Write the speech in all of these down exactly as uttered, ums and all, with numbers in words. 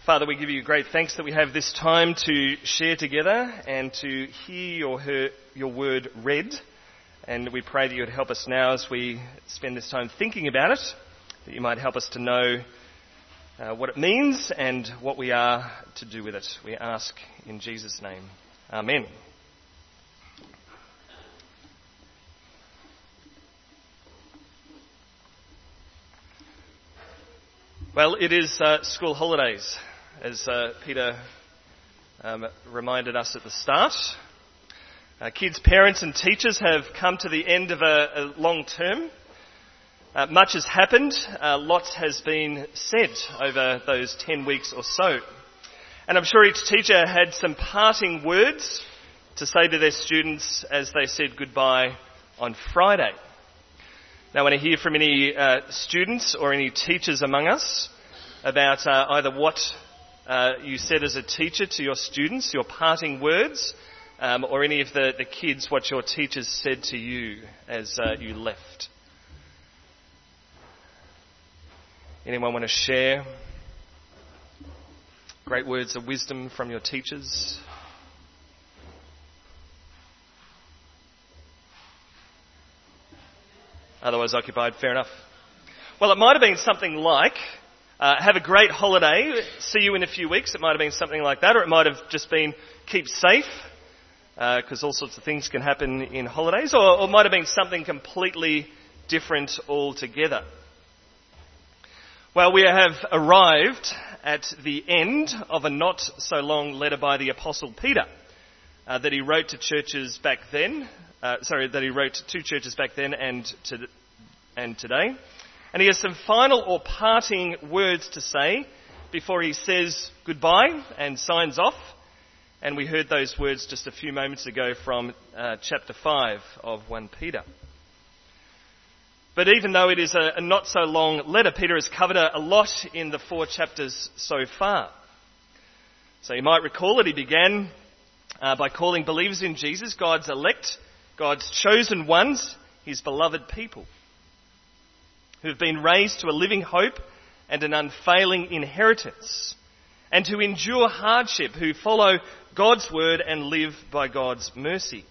Father, we give you great thanks that we have this time to share together and to hear your, her, your word read. And we pray that you would help us now as we spend this time thinking about it, that you might help us to know uh, what it means and what we are to do with it. We ask in Jesus' name. Amen. Well, it is uh, school holidays, as uh, Peter um, reminded us at the start. Uh, kids, parents and teachers have come to the end of a, a long term. Uh, much has happened. Uh, lots has been said over those ten weeks or so. And I'm sure each teacher had some parting words to say to their students as they said goodbye on Friday. Now, when I hear from any uh, students or any teachers among us about uh, either what uh, you said as a teacher to your students, your parting words, um, or any of the, the kids, what your teachers said to you as uh, you left. Anyone want to share great words of wisdom from your teachers? Otherwise occupied, fair enough. Well, it might have been something like, uh, have a great holiday, see you in a few weeks. It might have been something like that, or it might have just been keep safe, because uh, all sorts of things can happen in holidays, or, or it might have been something completely different altogether. Well, we have arrived at the end of a not so long letter by the Apostle Peter uh, that he wrote to churches back then. Uh, sorry, that he wrote to two churches back then and to, and today. And he has some final or parting words to say before he says goodbye and signs off. And we heard those words just a few moments ago from uh, chapter five of First Peter. But even though it is a, a not so long letter, Peter has covered a, a lot in the four chapters so far. So you might recall that he began uh, by calling believers in Jesus God's elect, God's chosen ones, his beloved people, who have been raised to a living hope and an unfailing inheritance, and who endure hardship, who follow God's word and live by God's mercy.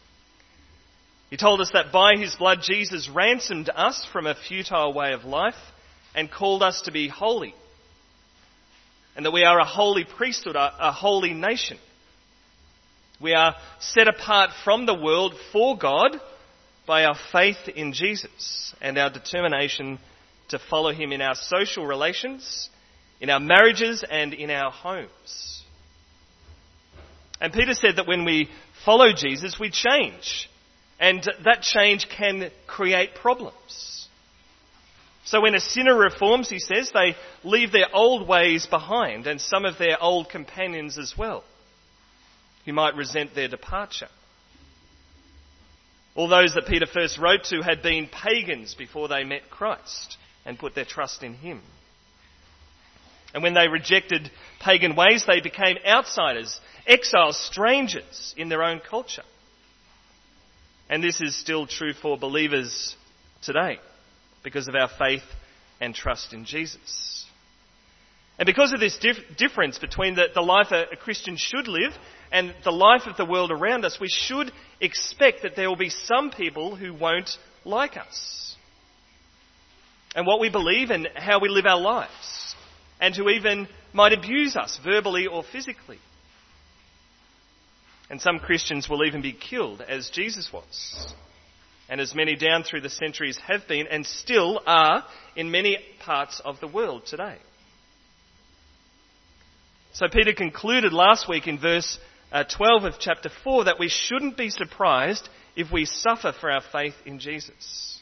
He told us that by his blood Jesus ransomed us from a futile way of life and called us to be holy, and that we are a holy priesthood, a, a holy nation. We are set apart from the world for God by our faith in Jesus and our determination to follow him in our social relations, in our marriages and in our homes. And Peter said that when we follow Jesus, we change. And that change can create problems. So when a sinner reforms, he says, they leave their old ways behind and some of their old companions as well, who might resent their departure. All those that Peter first wrote to had been pagans before they met Christ and put their trust in him. And when they rejected pagan ways, they became outsiders, exiles, strangers in their own culture. And this is still true for believers today because of our faith and trust in Jesus. And because of this dif- difference between the, the life a, a Christian should live and the life of the world around us, we should expect that there will be some people who won't like us and what we believe and how we live our lives, and who even might abuse us verbally or physically. And some Christians will even be killed, as Jesus was, and as many down through the centuries have been and still are in many parts of the world today. So Peter concluded last week in verse uh, twelve of chapter four that we shouldn't be surprised if we suffer for our faith in Jesus.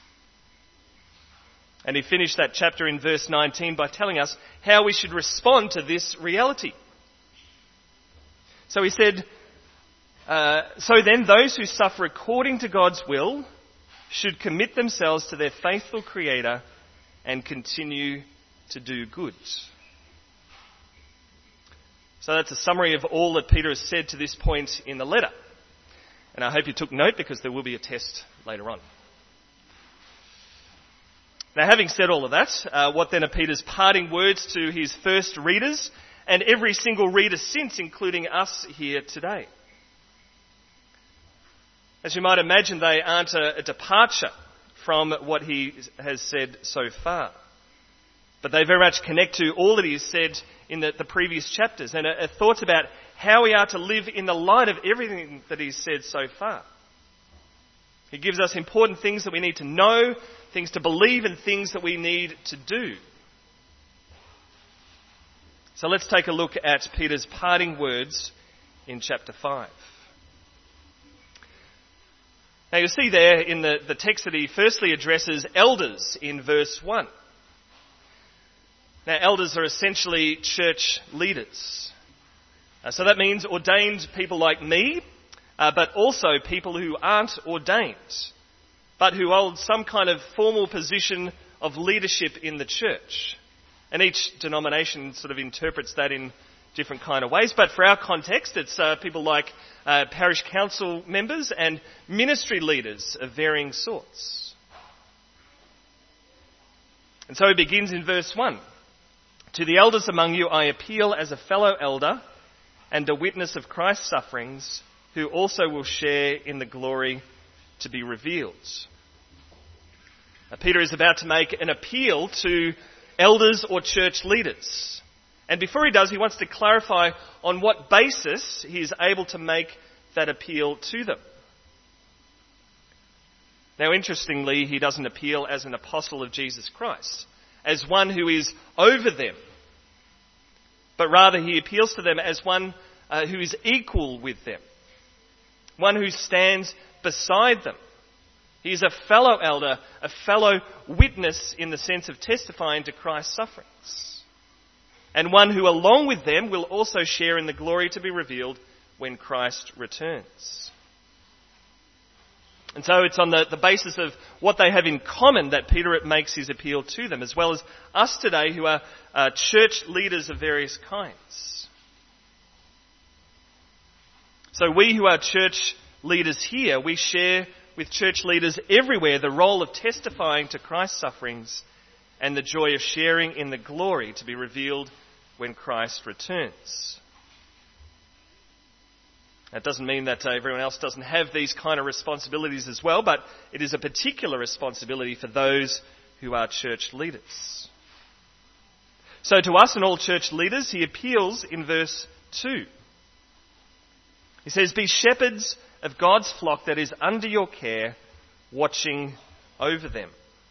And he finished that chapter in verse nineteen by telling us how we should respond to this reality. So he said, uh, so then those who suffer according to God's will should commit themselves to their faithful Creator and continue to do good. So that's a summary of all that Peter has said to this point in the letter. And I hope you took note because there will be a test later on. Now, having said all of that, uh, what then are Peter's parting words to his first readers and every single reader since, including us here today? As you might imagine, they aren't a, a departure from what he has said so far. But they very much connect to all that he has said in the, the previous chapters and are, are thoughts about how we are to live in the light of everything that he's said so far. He gives us important things that we need to know, things to believe, and things that we need to do. So let's take a look at Peter's parting words in chapter five. Now you'll see there in the, the text that he firstly addresses elders in verse one. Now elders are essentially church leaders. Uh, so that means ordained people like me, uh, but also people who aren't ordained, but who hold some kind of formal position of leadership in the church. And each denomination sort of interprets that in different kind of ways. But for our context, it's uh, people like uh, parish council members and ministry leaders of varying sorts. And so he begins in verse one. To the elders among you I appeal as a fellow elder and a witness of Christ's sufferings, who also will share in the glory to be revealed. Now, Peter is about to make an appeal to elders or church leaders. And before he does, he wants to clarify on what basis he is able to make that appeal to them. Now, interestingly, he doesn't appeal as an apostle of Jesus Christ, as one who is over them, but rather he appeals to them as one uh, who is equal with them, one who stands beside them. He is a fellow elder, a fellow witness in the sense of testifying to Christ's sufferings, and one who along with them will also share in the glory to be revealed when Christ returns. And so it's on the, the basis of what they have in common that Peter makes his appeal to them, as well as us today who are uh, church leaders of various kinds. So we who are church leaders here, we share with church leaders everywhere the role of testifying to Christ's sufferings and the joy of sharing in the glory to be revealed when Christ returns. That doesn't mean that uh, everyone else doesn't have these kind of responsibilities as well, but it is a particular responsibility for those who are church leaders. So to us and all church leaders, he appeals in verse two. He says, "Be shepherds of God's flock that is under your care, watching over them."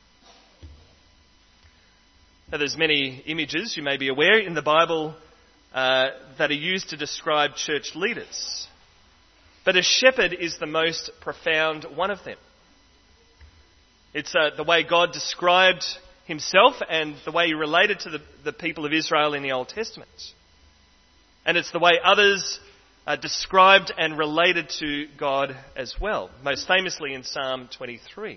Now there's many images, you may be aware, in the Bible uh, that are used to describe church leaders. But a shepherd is the most profound one of them. It's uh, the way God described himself and the way he related to the, the people of Israel in the Old Testament. And it's the way others uh, described and related to God as well, most famously in Psalm twenty-three.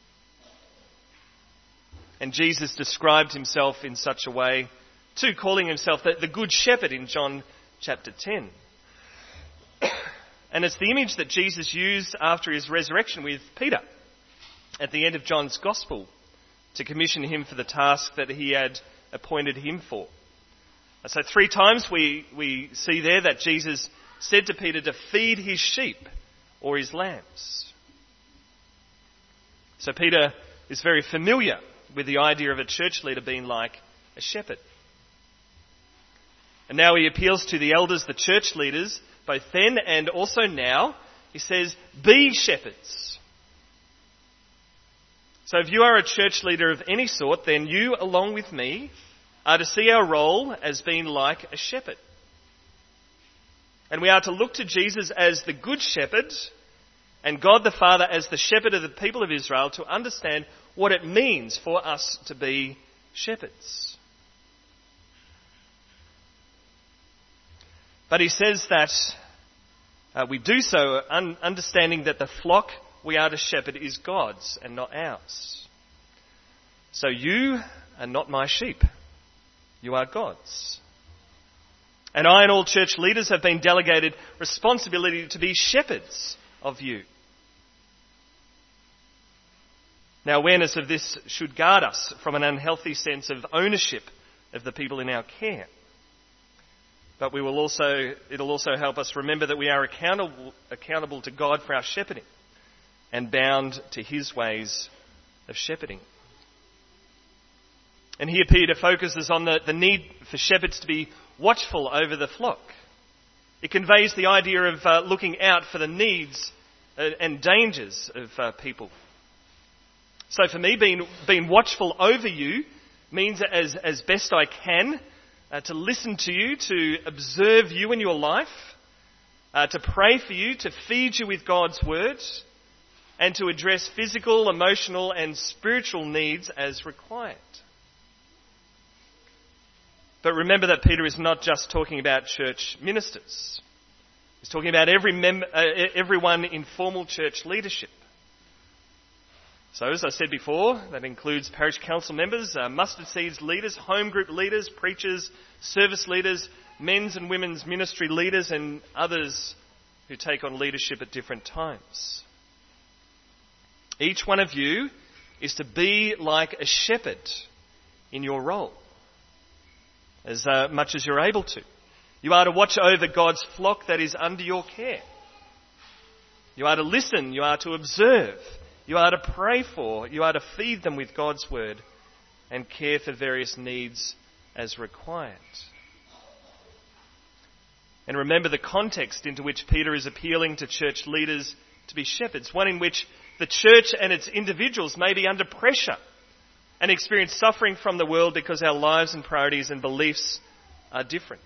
And Jesus described himself in such a way too, calling himself the, the Good Shepherd in John chapter ten. And it's the image that Jesus used after his resurrection with Peter at the end of John's Gospel to commission him for the task that he had appointed him for. So three times we, we see there that Jesus said to Peter to feed his sheep or his lambs. So Peter is very familiar with the idea of a church leader being like a shepherd. And now he appeals to the elders, the church leaders, both then and also now. He says, be shepherds. So if you are a church leader of any sort, then you, along with me, are to see our role as being like a shepherd. And we are to look to Jesus as the good shepherd and God the Father as the shepherd of the people of Israel to understand what it means for us to be shepherds. But he says that uh, we do so un- understanding that the flock we are to shepherd is God's and not ours. So you are not my sheep. You are God's. And I and all church leaders have been delegated responsibility to be shepherds of you. Now, awareness of this should guard us from an unhealthy sense of ownership of the people in our care. But we will also, it'll also help us remember that we are accountable, accountable to God for our shepherding and bound to his ways of shepherding. And here Peter focuses on the, the need for shepherds to be watchful over the flock. It conveys the idea of uh, looking out for the needs uh, and dangers of uh, people. So for me, being, being watchful over you means as, as best I can uh, to listen to you, to observe you in your life, uh, to pray for you, to feed you with God's word, and to address physical, emotional and spiritual needs as required. But remember that Peter is not just talking about church ministers. He's talking about every mem- uh, everyone in formal church leadership. So, as I said before, that includes parish council members, uh, mustard seeds leaders, home group leaders, preachers, service leaders, men's and women's ministry leaders, and others who take on leadership at different times. Each one of you is to be like a shepherd in your role, as uh, much as you're able to. You are to watch over God's flock that is under your care. You are to listen, you are to observe, you are to pray for, you are to feed them with God's word and care for various needs as required. And remember the context into which Peter is appealing to church leaders to be shepherds, one in which the church and its individuals may be under pressure and experience suffering from the world because our lives and priorities and beliefs are different.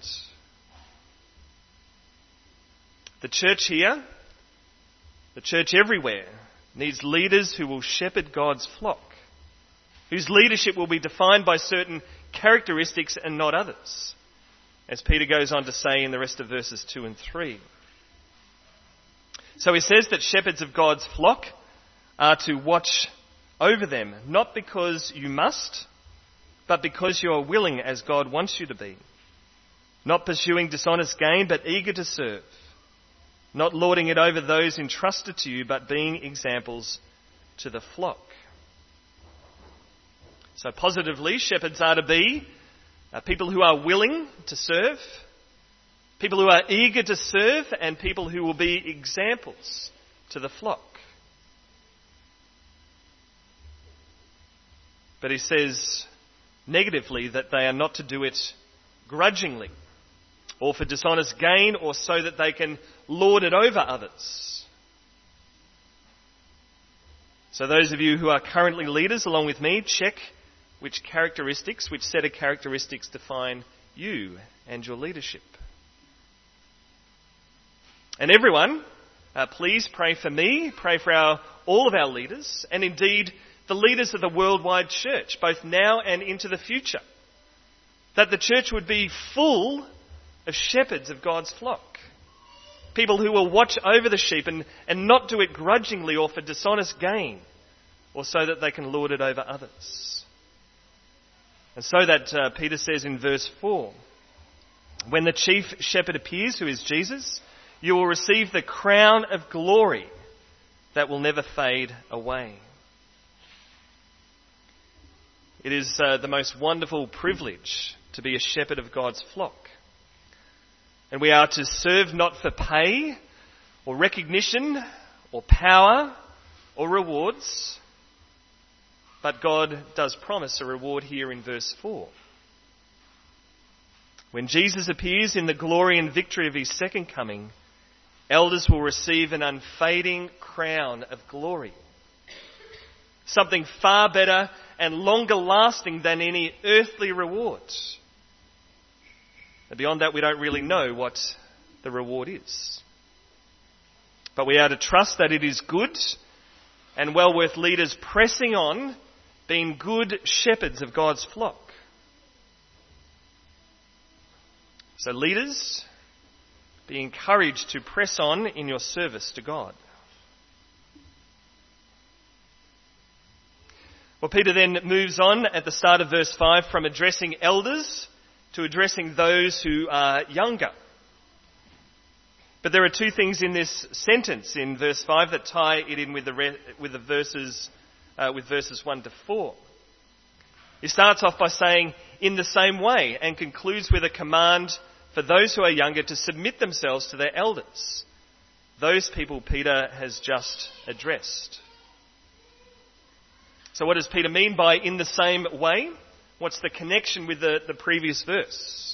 The church here, the church everywhere, needs leaders who will shepherd God's flock, whose leadership will be defined by certain characteristics and not others, as Peter goes on to say in the rest of verses two and three. So he says that shepherds of God's flock are to watch over them, not because you must, but because you are willing as God wants you to be. Not pursuing dishonest gain, but eager to serve. Not lording it over those entrusted to you, but being examples to the flock. So positively, shepherds are to be uh, people who are willing to serve, people who are eager to serve, and people who will be examples to the flock. But he says negatively that they are not to do it grudgingly, or for dishonest gain, or so that they can lord it over others. So those of you who are currently leaders along with me, check which characteristics, which set of characteristics define you and your leadership. And everyone, uh, please pray for me, pray for our, all of our leaders, and indeed the leaders of the worldwide church, both now and into the future, that the church would be full of shepherds of God's flock. People who will watch over the sheep and, and not do it grudgingly or for dishonest gain, or so that they can lord it over others. And so that uh, Peter says in verse four, when the chief shepherd appears, who is Jesus, you will receive the crown of glory that will never fade away. It is uh, the most wonderful privilege to be a shepherd of God's flock. And we are to serve not for pay or recognition or power or rewards, but God does promise a reward here in verse four. When Jesus appears in the glory and victory of his second coming, elders will receive an unfading crown of glory. Something far better and longer lasting than any earthly rewards. And beyond that, we don't really know what the reward is. But we are to trust that it is good and well worth leaders pressing on, being good shepherds of God's flock. So leaders, be encouraged to press on in your service to God. Well, Peter then moves on at the start of verse five from addressing elders to addressing those who are younger. But there are two things in this sentence in verse five that tie it in with the, re- with the verses uh, with verses one to four. He starts off by saying, in the same way, and concludes with a command for those who are younger to submit themselves to their elders. Those people Peter has just addressed. So what does Peter mean by in the same way? What's the connection with the, the previous verse?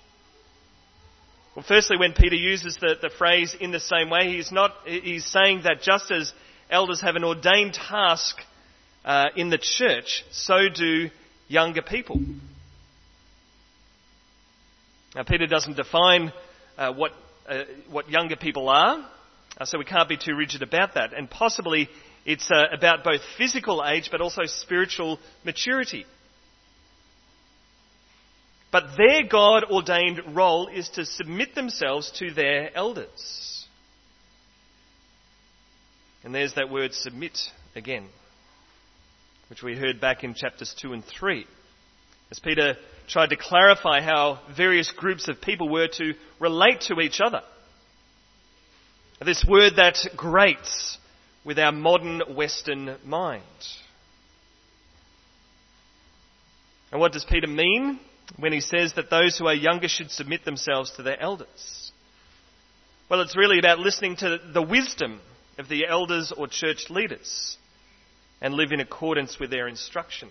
Well, firstly, when Peter uses the, the phrase in the same way, he's not, he's saying that just as elders have an ordained task uh, in the church, so do younger people. Now, Peter doesn't define uh, what uh, what younger people are, uh, so we can't be too rigid about that. And possibly it's uh, about both physical age but also spiritual maturity. But their God-ordained role is to submit themselves to their elders. And there's that word submit again, which we heard back in chapters two and three, as Peter tried to clarify how various groups of people were to relate to each other. This word that grates with our modern Western mind. And what does Peter mean when he says that those who are younger should submit themselves to their elders? Well, it's really about listening to the wisdom of the elders or church leaders and live in accordance with their instruction.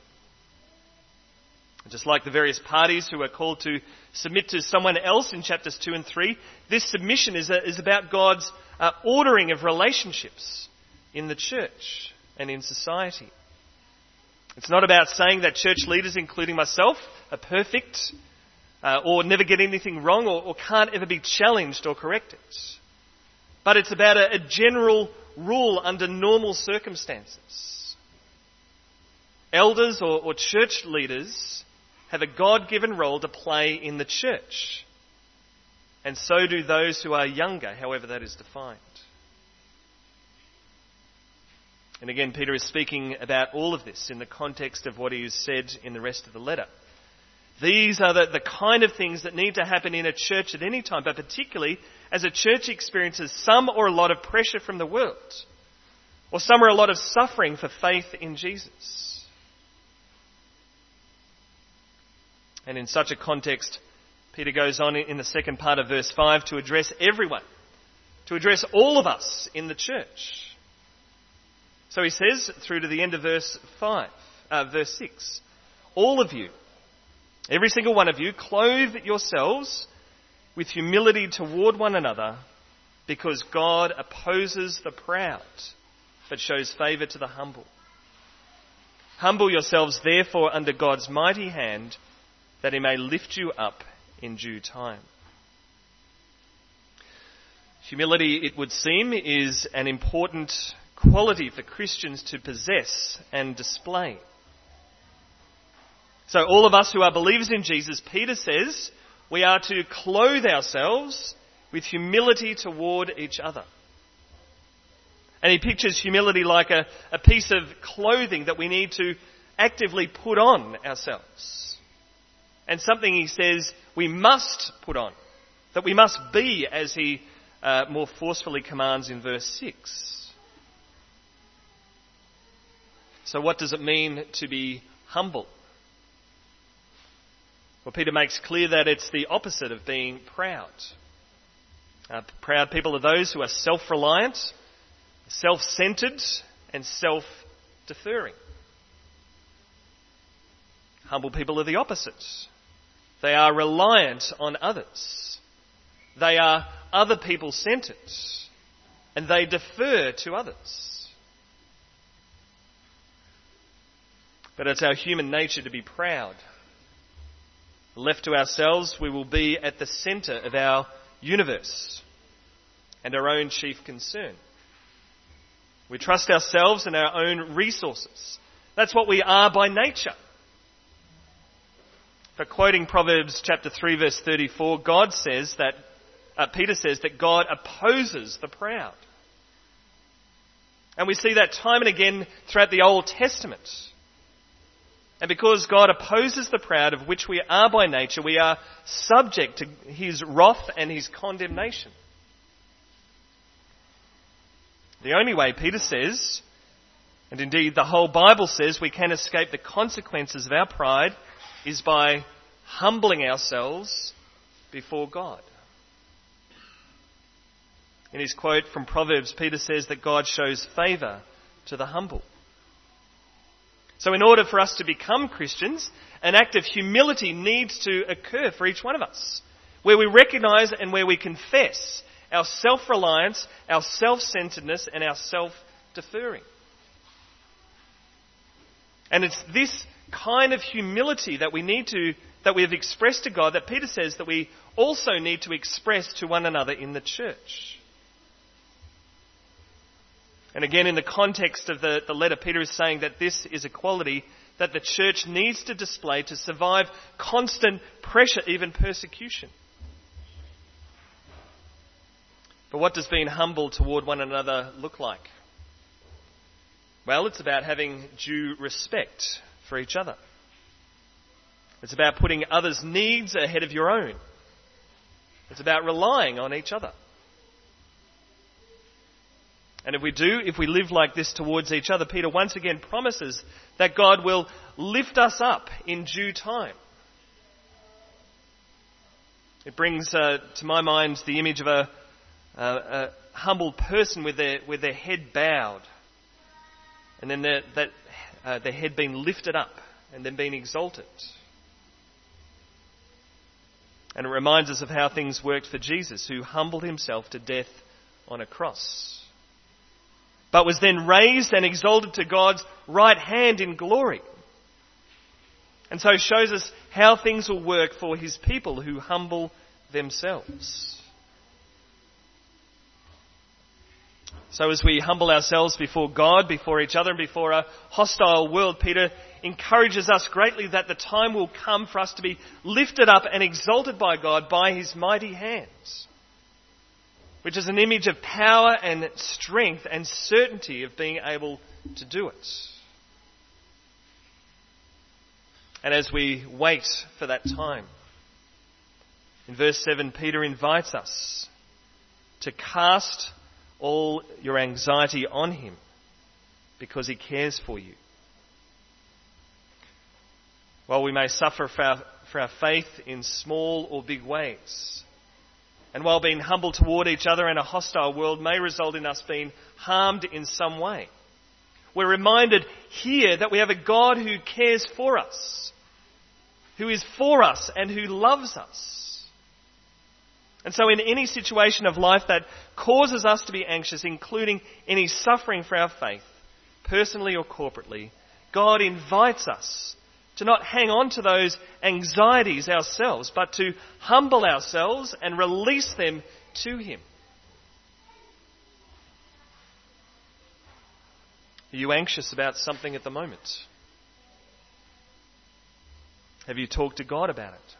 Just like the various parties who are called to submit to someone else in chapters two and three, this submission is, a, is about God's uh, ordering of relationships in the church and in society. It's not about saying that church leaders, including myself, are perfect uh, or never get anything wrong or, or can't ever be challenged or corrected. But it's about a, a general rule under normal circumstances. Elders or, or church leaders have a God-given role to play in the church. And so do those who are younger, however that is defined. And again, Peter is speaking about all of this in the context of what he has said in the rest of the letter. These are the, the kind of things that need to happen in a church at any time, but particularly as a church experiences some or a lot of pressure from the world, or some or a lot of suffering for faith in Jesus. And in such a context, Peter goes on in the second part of verse five to address everyone, to address all of us in the church. So he says, through to the end of verse five, uh, verse six, all of you, every single one of you, clothe yourselves with humility toward one another, because God opposes the proud, but shows favour to the humble. Humble yourselves, therefore, under God's mighty hand, that he may lift you up in due time. Humility, it would seem, is an important quality for Christians to possess and display. So all of us who are believers in Jesus, Peter says, we are to clothe ourselves with humility toward each other. And he pictures humility like a, a piece of clothing that we need to actively put on ourselves. And something he says we must put on, that we must be, as he uh, more forcefully commands in verse six. So what does it mean to be humble? Well, Peter makes clear that it's the opposite of being proud. Uh, proud people are those who are self-reliant, self-centred, and self-deferring. Humble people are the opposite. They are reliant on others. They are other people-centred, and they defer to others. But it's our human nature to be proud. Left to ourselves, we will be at the centre of our universe and our own chief concern. We trust ourselves and our own resources. That's what we are by nature. For quoting Proverbs chapter three, verse thirty-four, God says that, uh, Peter says that God opposes the proud. And we see that time and again throughout the Old Testament. And because God opposes the proud, of which we are by nature, we are subject to his wrath and his condemnation. The only way, Peter says, And indeed, the whole Bible says we can escape the consequences of our pride is by humbling ourselves before God. In his quote from Proverbs, Peter says that God shows favour to the humble. So in order for us to become Christians, an act of humility needs to occur for each one of us, where we recognise and where we confess our self-reliance, our self-centeredness and our self-deferring. And it's this kind of humility that we need to, that we have expressed to God, that Peter says that we also need to express to one another in the church. And again, in the context of the, the letter, Peter is saying that this is a quality that the church needs to display to survive constant pressure, even persecution. But what does being humble toward one another look like? Well, it's about having due respect for each other. It's about putting others' needs ahead of your own. It's about relying on each other. And if we do, if we live like this towards each other, Peter once again promises that God will lift us up in due time. It brings uh, to my mind the image of a, a, a humble person with their with their head bowed, and then their, that uh, their head being lifted up and then being exalted. And it reminds us of how things worked for Jesus, who humbled himself to death on a cross, but was then raised and exalted to God's right hand in glory. And so it shows us how things will work for his people who humble themselves. So as we humble ourselves before God, before each other, and before a hostile world, Peter encourages us greatly that the time will come for us to be lifted up and exalted by God by his mighty hands, which is an image of power and strength and certainty of being able to do it. And as we wait for that time, in verse seven, Peter invites us to cast all your anxiety on him because he cares for you. While we may suffer for our, for our faith in small or big ways, and while being humble toward each other in a hostile world may result in us being harmed in some way, we're reminded here that we have a God who cares for us, who is for us and who loves us. And so in any situation of life that causes us to be anxious, including any suffering for our faith, personally or corporately, God invites us to not hang on to those anxieties ourselves, but to humble ourselves and release them to him. Are you anxious about something at the moment? Have you talked to God about it?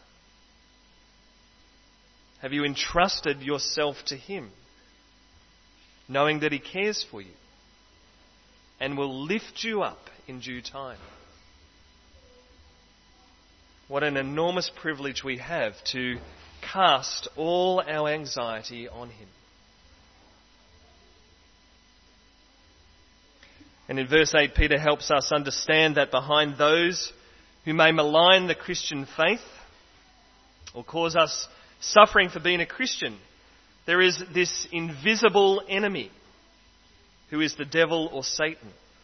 Have you entrusted yourself to him, knowing that he cares for you and will lift you up in due time? What an enormous privilege we have to cast all our anxiety on him. And in verse eight, Peter helps us understand that behind those who may malign the Christian faith or cause us suffering for being a Christian, there is this invisible enemy who is the devil or Satan.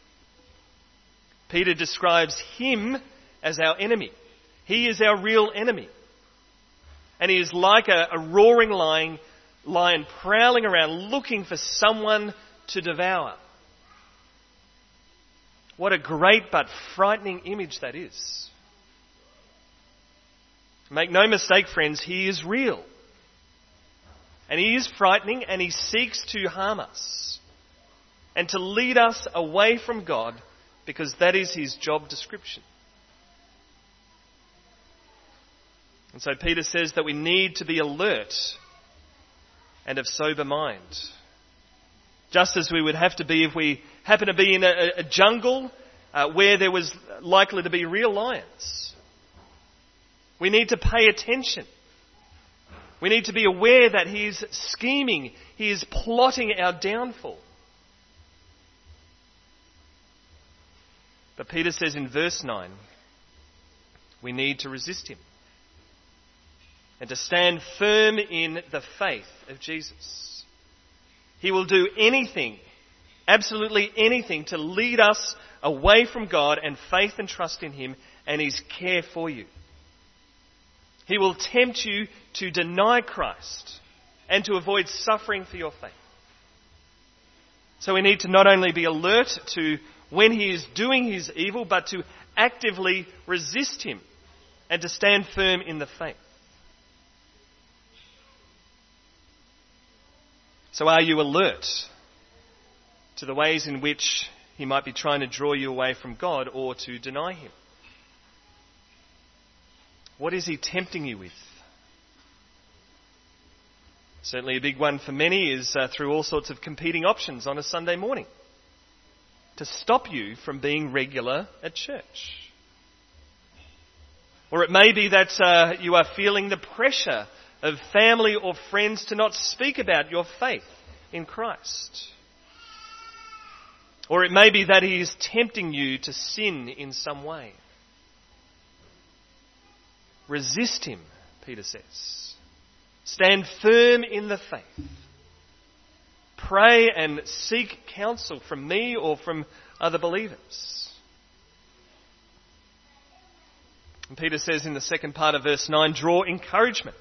Peter describes him as our enemy. He is our real enemy. And he is like a, a roaring lion, lion prowling around looking for someone to devour. What a great but frightening image that is. Make no mistake, friends, he is real. And he is frightening and he seeks to harm us and to lead us away from God, because that is his job description. And so Peter says that we need to be alert and of sober mind. Just as we would have to be if we happen to be in a, a jungle uh, where there was likely to be real lions. We need to pay attention. We need to be aware that he is scheming, he is plotting our downfall. But Peter says in verse nine, we need to resist him and to stand firm in the faith of Jesus. He will do anything, absolutely anything, to lead us away from God and faith and trust in him and his care for you. He will tempt you to deny Christ and to avoid suffering for your faith. So we need to not only be alert to when he is doing his evil, but to actively resist him and to stand firm in the faith. So are you alert to the ways in which he might be trying to draw you away from God or to deny him? What is he tempting you with? Certainly a big one for many is uh, through all sorts of competing options on a Sunday morning to stop you from being regular at church. Or it may be that uh, you are feeling the pressure of family or friends to not speak about your faith in Christ. Or it may be that he is tempting you to sin in some way. Resist him, Peter says. Stand firm in the faith. Pray and seek counsel from me or from other believers. And Peter says in the second part of verse nine, draw encouragement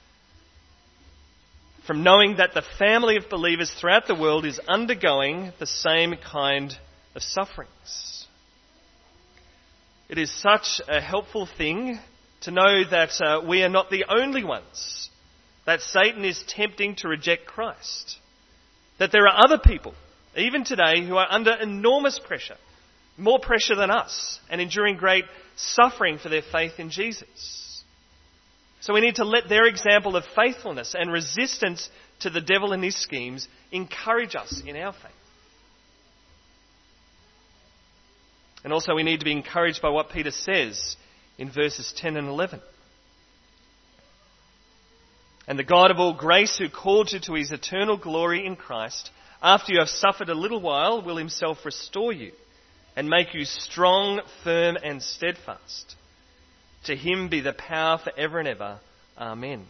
from knowing that the family of believers throughout the world is undergoing the same kind of sufferings. It is such a helpful thing to know that uh, we are not the only ones that Satan is tempting to reject Christ. That there are other people, even today, who are under enormous pressure, more pressure than us, and enduring great suffering for their faith in Jesus. So we need to let their example of faithfulness and resistance to the devil and his schemes encourage us in our faith. And also we need to be encouraged by what Peter says in verses ten and eleven. And the God of all grace, who called you to his eternal glory in Christ, after you have suffered a little while, will himself restore you and make you strong, firm and steadfast. To him be the power for ever and ever. Amen.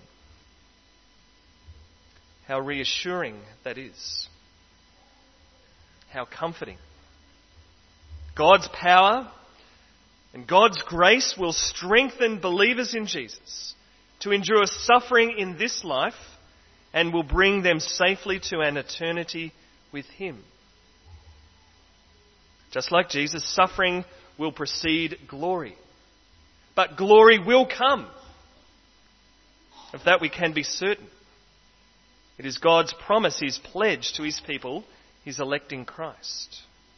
How reassuring that is. How comforting. God's power and God's grace will strengthen believers in Jesus to endure suffering in this life and will bring them safely to an eternity with him. Just like Jesus, suffering will precede glory. But glory will come. Of that we can be certain. It is God's promise, his pledge to his people, his elect in Christ.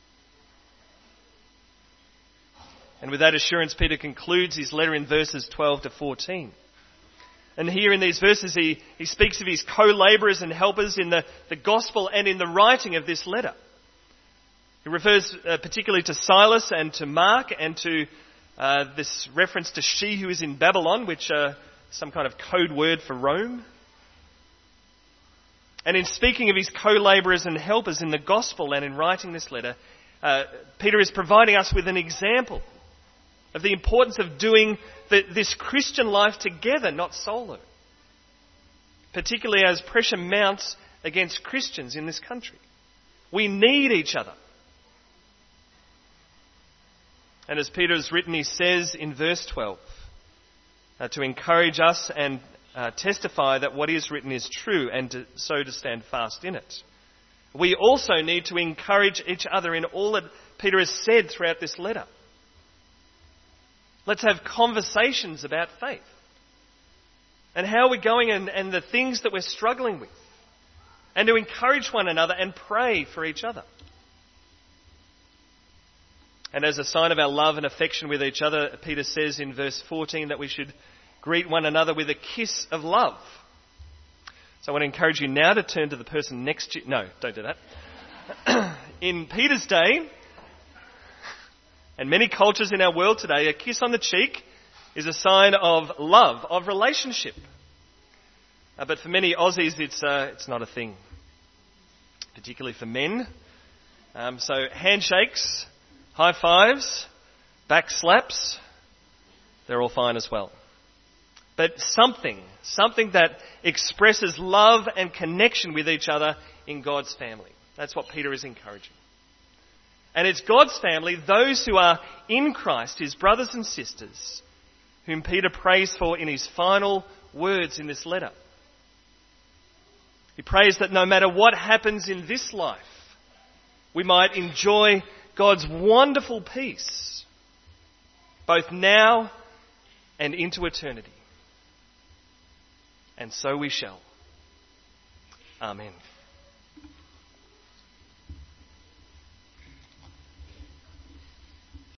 And with that assurance, Peter concludes his letter in verses twelve to fourteen. And here in these verses, he, he speaks of his co-labourers and helpers in the, the gospel and in the writing of this letter. He refers uh, particularly to Silas and to Mark and to uh, this reference to she who is in Babylon, which are some kind of code word for Rome. And in speaking of his co-labourers and helpers in the gospel and in writing this letter, uh, Peter is providing us with an example of the importance of doing the, this Christian life together, not solo. Particularly as pressure mounts against Christians in this country. We need each other. And as Peter has written, he says in verse twelve, uh, to encourage us and uh, testify that what is written is true and to, so to stand fast in it. We also need to encourage each other in all that Peter has said throughout this letter. Let's have conversations about faith and how we're going and, and the things that we're struggling with, and to encourage one another and pray for each other. And as a sign of our love and affection with each other, Peter says in verse fourteen that we should greet one another with a kiss of love. So I want to encourage you now to turn to the person next to you. No, don't do that. In Peter's day, and many cultures in our world today, a kiss on the cheek is a sign of love, of relationship. Uh, but for many Aussies, it's uh, it's not a thing, particularly for men. Um, so handshakes, high fives, Back slaps, they're all fine as well. But something, something that expresses love and connection with each other in God's family. That's what Peter is encouraging. And it's God's family, those who are in Christ, his brothers and sisters, whom Peter prays for in his final words in this letter. He prays that no matter what happens in this life, we might enjoy God's wonderful peace, both now and into eternity. And so we shall. Amen.